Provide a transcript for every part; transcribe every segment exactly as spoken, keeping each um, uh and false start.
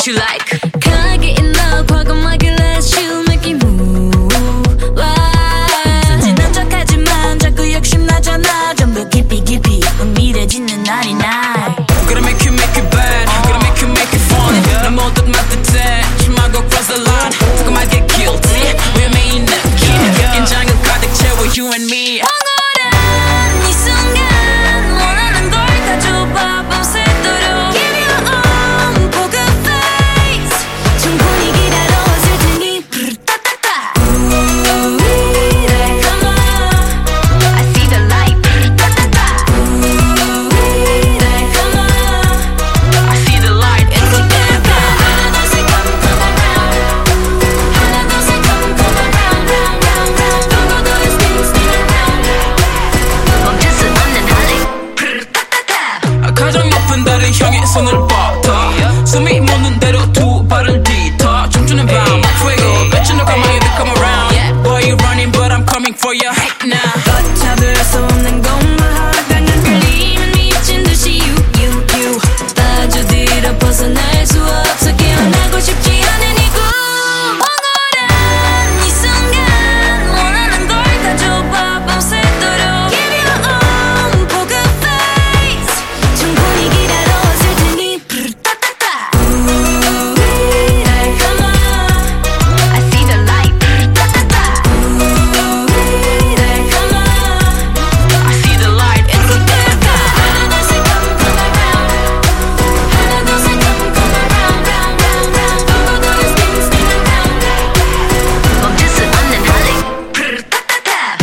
what you like. 강하게 있나 과감하게 let you make me move like 순진한 척하지만 자꾸 욕심나잖아 좀 더 깊이 깊이 은밀해지는 날이 날 Gonna make you make it bad Gonna make you make it fun 난 모두 맡듯해 심하고 cross the line 조금 I get guilty 위험해 느낌 긴장은 가득 채워 you and me 황홀한 이 순간 원하는 걸 가져봐 밤새도록 Give your own poker face 충분히 기다려왔을 테니 따따따 Ooh, come on I see the light 따따따 Ooh, come on I see the light It's a good guy 하나 둘셋 come come around 하나 둘셋 come come around round round round 동고도 spin spin around 멈출 수 없는 할리 따따따 가장 높은 달을 향해 손을 뻗어 숨이 멎는 대로 두 발을 뒤터 춤추는 밤 fuego 뱉은 너 가만히 come around Boy you running but I'm coming for you right now 걷잡을 수 없는 것만 강한 끌림은 미친 듯이 you you you 빠져들어 벗어날 수 없어 깨어나고 싶지 않은 이 꿈 황홀한 이 순간 원하는 걸 가져봐 밤새도록 Give your own poker face 충분히 기다려왔을 테니 따따따 Ooh, come on I see the light 따따따 Ooh, come on I see the light It's a good guy 하나 둘셋 come come around 하나 둘셋 come come around round round round 동고도 spin spin around 멈출 수 없는 할리 따따따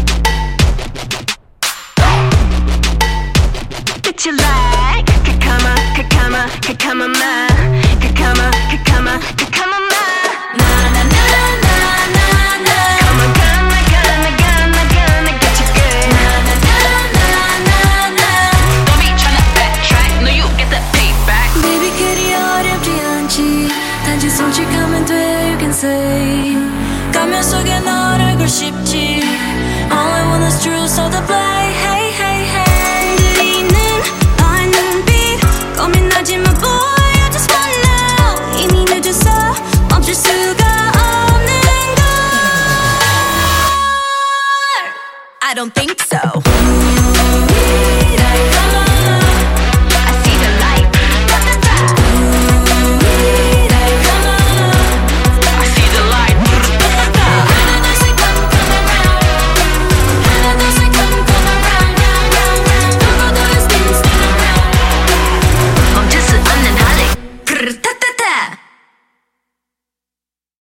What you like? Kakama, kakama, kakama ma Kakama, kakama, kakama ma Na na na na na na Come on, gonna, gonna, gonna, gonna get you good Na na na na na na Don't be tryna backtrack No you get that payback Baby 그리 어렵지 않지 단지 솔직하면 돼 you can say 가면 속에 널 알고 싶지 All I want is true so the play Hey hey hey 들리는 너의 눈빛 고민하지마 boy I just wanna know 이미 늦었어 멈출 수가 없는 걸 I don't think so